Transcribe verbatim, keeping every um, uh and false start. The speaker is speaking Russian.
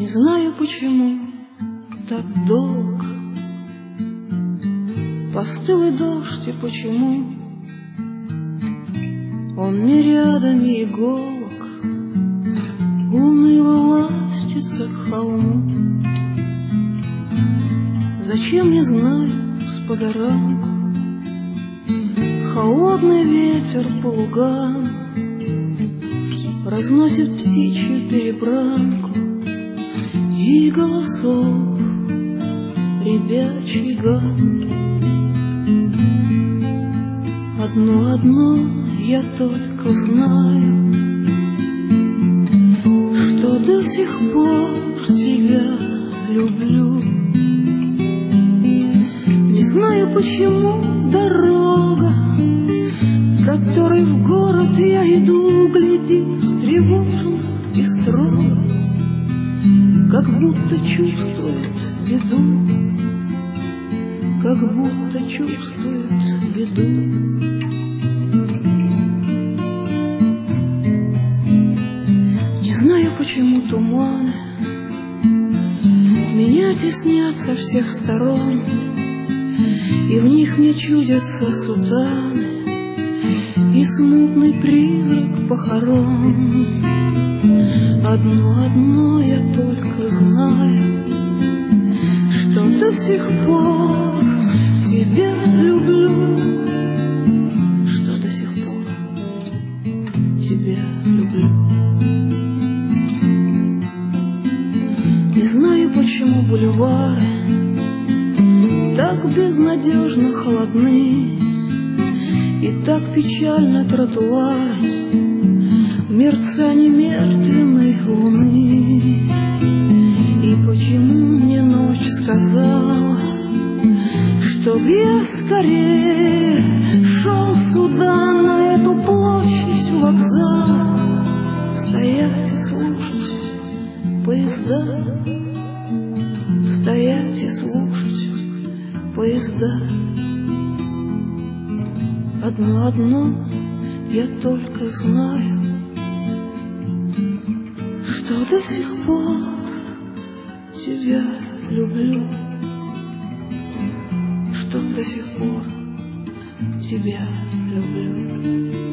Не знаю, почему так долго постыл и дождь, и почему он мириадами иголок уныло ластится к холму. Зачем, не знаю, спозаранку холодный ветер по лугам разносит птичью перебранку и голосов ребячий гам. Одно-одно я только знаю, что до сих пор тебя люблю. Не знаю, почему дорога, которой в город я иду, глядит встревоженно и строго, как будто чувствует беду, как будто чувствует беду. Не знаю, почему туманы меня теснят со всех сторон, и в них мне чудятся сутаны и смутный призрак похорон. Одно-одно я только знаю, что до сих пор тебя люблю, что до сих пор тебя люблю. Не знаю, почему бульвары так безнадежно холодны, и так печально тротуары в мерцании мертвенной луны. И почему мне ночь сказала, чтоб я скорее шел сюда, на эту площадь у вокзала, стоять и слушать поезда, стоять и слушать поезда. Одно-одно я только знаю, что до сих пор тебя люблю, что до сих пор тебя люблю.